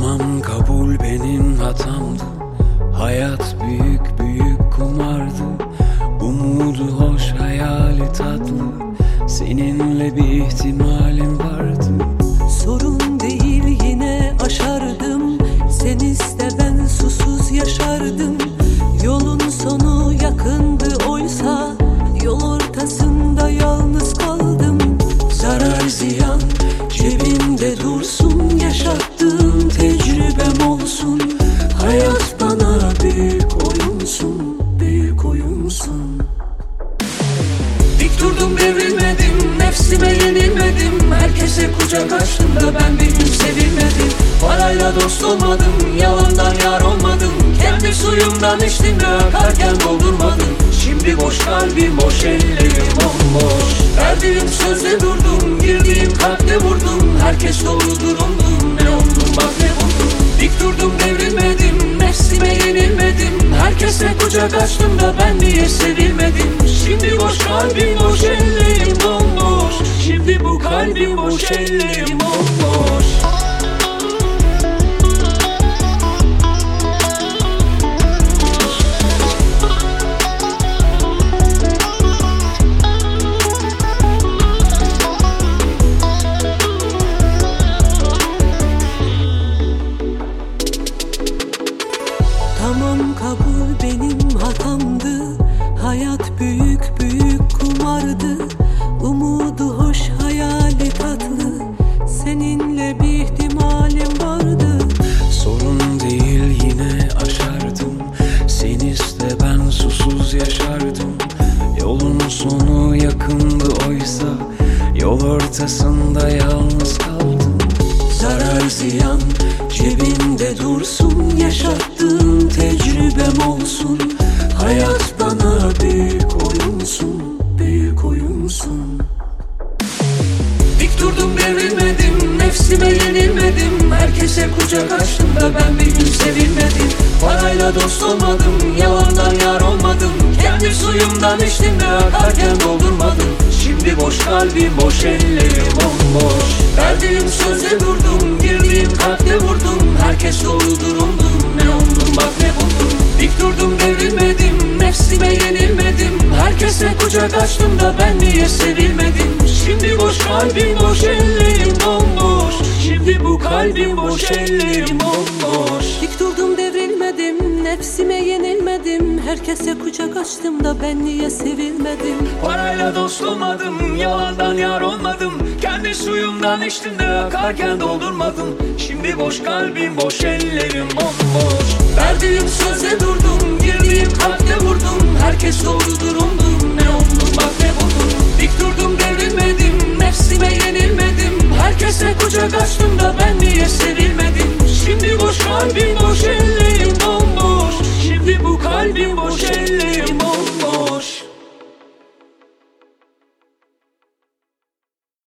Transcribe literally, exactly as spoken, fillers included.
Tamam, kabul, benim hatamdı. Hayat büyük büyük kumardı. Umudu hoş, hayali tatlı. Seninle bir ihtimalim vardı. Sorun değil, yine aşardım. Sen iste, ben susuz yaşardım. Yolun sonu yakındı oysa, yol ortasında yalnız kaldım. Zarar ziyan cebimde dursun, yaşattığım tecrübem olsun. Hayat bana büyük oyunsun, büyük oyunsun. Dik durdum, devrilmedim, nefsime yenilmedim. Herkese kucak açtım da ben bir gün sevilmedim. Parayla dost olmadım, yalandan yar olmadım. Kendi suyumdan içtim de akarken doldurmadım. Şimdi boş kalbim, boş ellerim bomboş. Verdiğim sözle durdum, girdiğim kalpte vurdum. Herkes dolu durumdum, ne oldum bak ne buldum. Dik durdum, devrilmedim, nefsime yenilmedim. Herkese kucak açtım da ben niye sevilmedim. Şimdi boş kalbim, boş ellerim bomboş. Şimdi bu kalbim, boş ellerim bomboş. Tamam, kabul, benim hatamdı. Hayat büyük büyük kumardı. Umudu hoş, hayali tatlı. Seninle bir ihtimalim vardı. Sorun değil, yine aşardım. Sen iste, ben susuz yaşardım. Yolun sonu yakındı oysa, yol ortasında yalnız kaldım. Zarar ziyan cebimde dursun, yaşattığım tecrübem olsun. Hayat bana büyük oyunsun, büyük oyunsun. Dik durdum, devrilmedim, nefsime yenilmedim. Herkese kucak açtım da ben bir gün sevilmedim. Parayla dost olmadım, yalandan yar olmadım. Kendi suyumdan içtim de akarken doldurmadım. Şimdi boş kalbim, boş ellerim bomboş. Verdiğim sözle durdum, girdiğim kalpte vurdum. Herkes dolu durumdum, ne oldum bak ne buldum. Dik durdum, devrilmedim, nefsime yenilmedim. Herkese kucak açtım da ben niye sevilmedim. Şimdi boş kalbim, boş ellerim bomboş. Şimdi bu kalbim, boş ellerim bomboş. Dik durdum, devrilmedim, nefsime yenilmedim. Herkese kucak açtım da ben niye sevilmedim. Parayla dost olmadım, yalandan yar olmadım. Kendi suyumdan içtim de akarken doldurmadım. Şimdi boş kalbim, boş ellerim bomboş. Verdiğim söze durdum, girdiğim kalpte vurdum. Herkes dolu durumda,